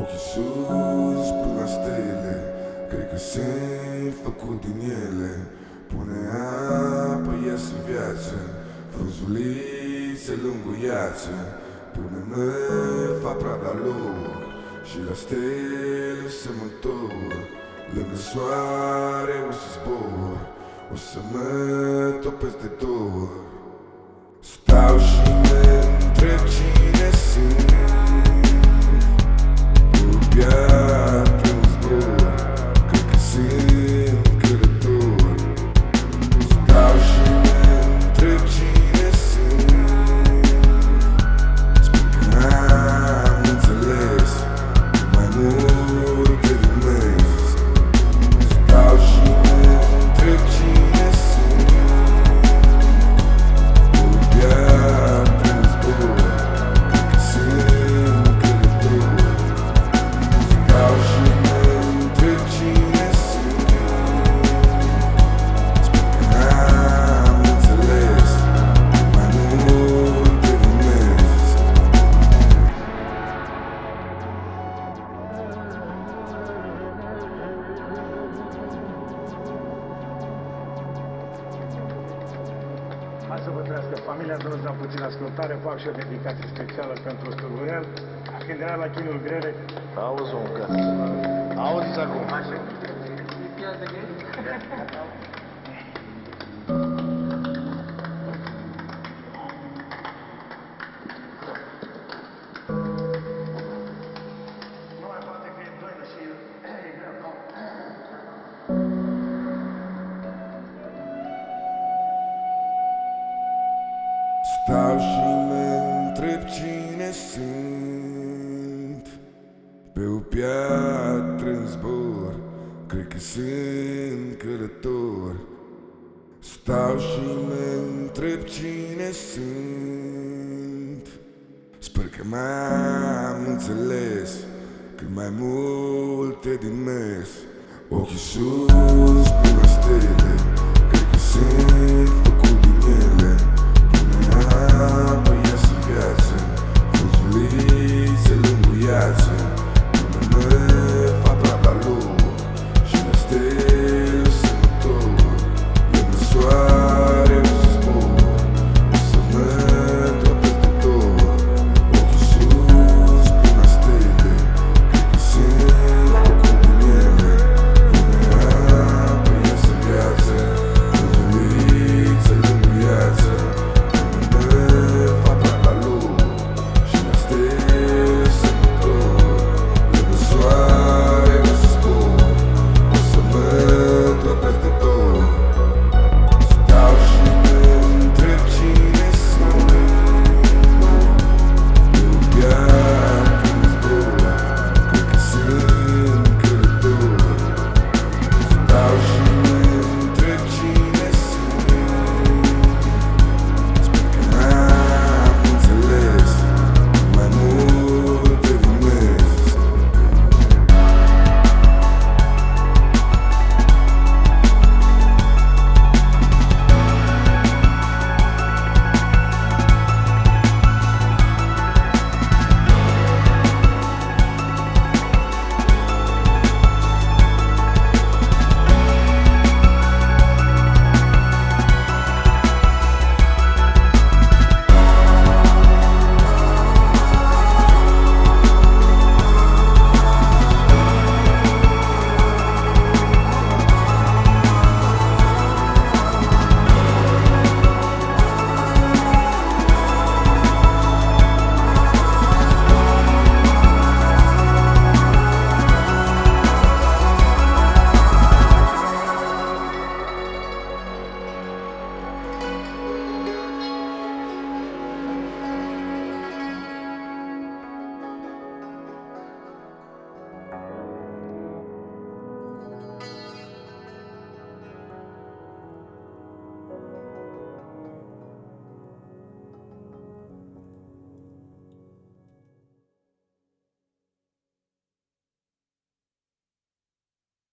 Ochii sus până la stele, cred că sunt făcut din ele. Pune apă, iasă viață, frunzulițe lunguiață. Până fac prada lor și la stele să mă întorc. Lângă soare o să zbor, o să mă topesc de dor. Stau și mă întreb cine sunt. Piatră în zbor, cred că sunt călător. Stau și mă întreb cine sunt. Sper că n-am înțeles că mai multe din mes. Stau și mă întreb cine sunt. O piatră în zbor, cred că sunt călător. Stau și mă întreb cine sunt. Sper că n-am înțeles mai multe din mes. Hai să vă trăiască familia, să nu dăm puțin ascultare. Fac și o dedicație specială pentru Stăvurel. Când era la chinuri grele. Auzi, om, că... Auzi acum. Nu mai poate că e doină și e greu. Stau și mă întreb cine sunt. Pe o piatră în zbor, cred că sunt călător. Stau și mă întreb cine sunt. Sper că m-am înțeles cât mai multe din mes. Ochii sus până la stele,